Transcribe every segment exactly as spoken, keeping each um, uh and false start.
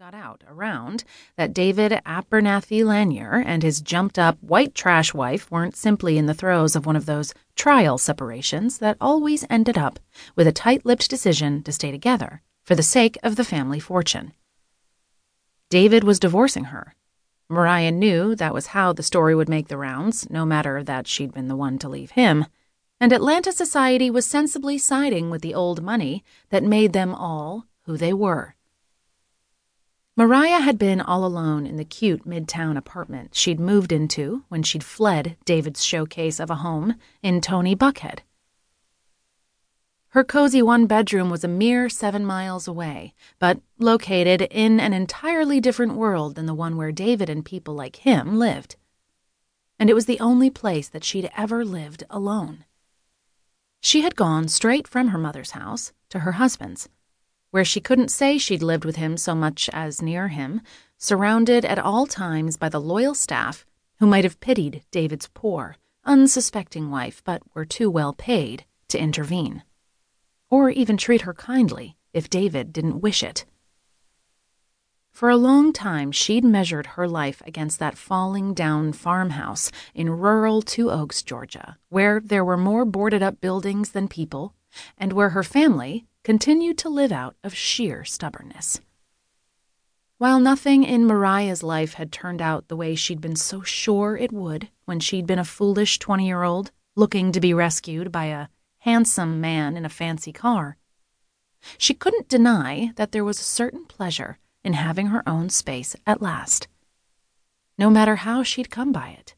got out around that David Abernathy Lanier and his jumped-up white trash wife weren't simply in the throes of one of those trial separations that always ended up with a tight-lipped decision to stay together for the sake of the family fortune. David was divorcing her. Mariah knew that was how the story would make the rounds, no matter that she'd been the one to leave him, and Atlanta society was sensibly siding with the old money that made them all who they were. Mariah had been all alone in the cute midtown apartment she'd moved into when she'd fled David's showcase of a home in Tony Buckhead. Her cozy one-bedroom was a mere seven miles away, but located in an entirely different world than the one where David and people like him lived. And it was the only place that she'd ever lived alone. She had gone straight from her mother's house to her husband's, where she couldn't say she'd lived with him so much as near him, surrounded at all times by the loyal staff who might have pitied David's poor, unsuspecting wife but were too well paid to intervene. Or even treat her kindly if David didn't wish it. For a long time, she'd measured her life against that falling-down farmhouse in rural Two Oaks, Georgia, where there were more boarded-up buildings than people, and where her family continued to live out of sheer stubbornness. While nothing in Mariah's life had turned out the way she'd been so sure it would when she'd been a foolish twenty-year-old looking to be rescued by a handsome man in a fancy car, she couldn't deny that there was a certain pleasure in having her own space at last, no matter how she'd come by it.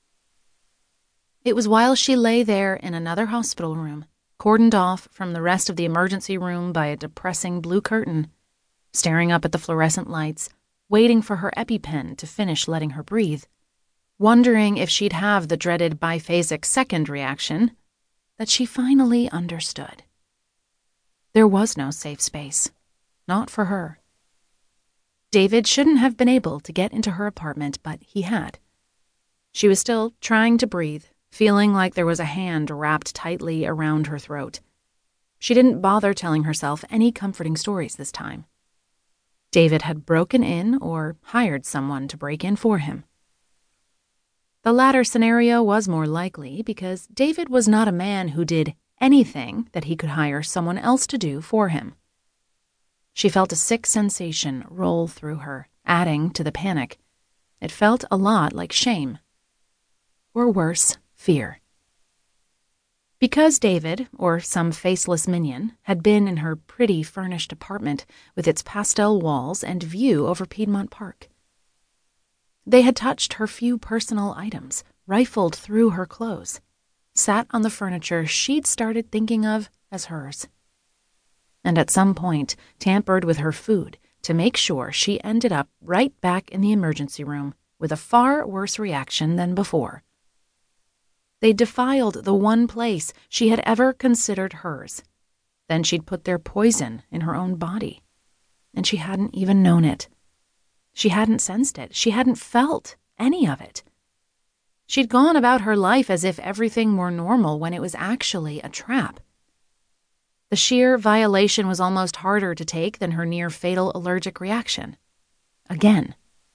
It was while she lay there in another hospital room, cordoned off from the rest of the emergency room by a depressing blue curtain, staring up at the fluorescent lights, waiting for her EpiPen to finish letting her breathe, wondering if she'd have the dreaded biphasic second reaction, that she finally understood. There was no safe space. Not for her. David shouldn't have been able to get into her apartment, but he had. She was still trying to breathe, feeling like there was a hand wrapped tightly around her throat. She didn't bother telling herself any comforting stories this time. David had broken in or hired someone to break in for him. The latter scenario was more likely because David was not a man who did anything that he could hire someone else to do for him. She felt a sick sensation roll through her, adding to the panic. It felt a lot like shame. Or worse, fear. Because David, or some faceless minion, had been in her pretty furnished apartment with its pastel walls and view over Piedmont Park. They had touched her few personal items, rifled through her clothes, sat on the furniture she'd started thinking of as hers, and at some point tampered with her food to make sure she ended up right back in the emergency room with a far worse reaction than before. They defiled the one place she had ever considered hers. Then she'd put their poison in her own body, and she hadn't even known it. She hadn't sensed it. She hadn't felt any of it. She'd gone about her life as if everything were normal when it was actually a trap. The sheer violation was almost harder to take than her near-fatal allergic reaction. Again.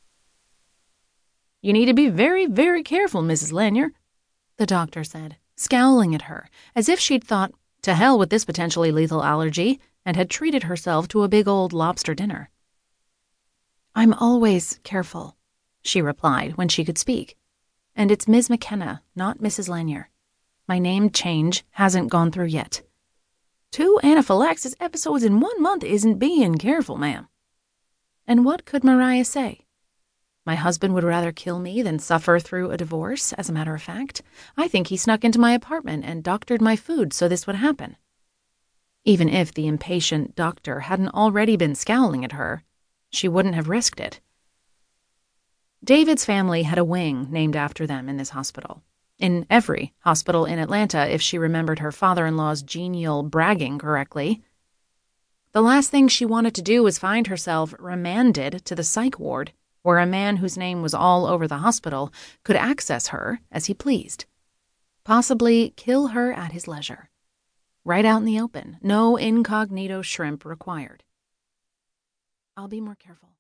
"You need to be very, very careful, Missus Lanier," the doctor said, scowling at her, as if she'd thought, to hell with this potentially lethal allergy, and had treated herself to a big old lobster dinner. "I'm always careful," she replied when she could speak. "And it's Miz McKenna, not Missus Lanier. My name change hasn't gone through yet." "Two anaphylaxis episodes in one month isn't being careful, ma'am." And what could Mariah say? My husband would rather kill me than suffer through a divorce, as a matter of fact. I think he snuck into my apartment and doctored my food so this would happen. Even if the impatient doctor hadn't already been scowling at her, she wouldn't have risked it. David's family had a wing named after them in this hospital. In every hospital in Atlanta, if she remembered her father-in-law's genial bragging correctly. The last thing she wanted to do was find herself remanded to the psych ward, where a man whose name was all over the hospital could access her as he pleased. Possibly kill her at his leisure. Right out in the open, no incognito shrimp required. I'll be more careful.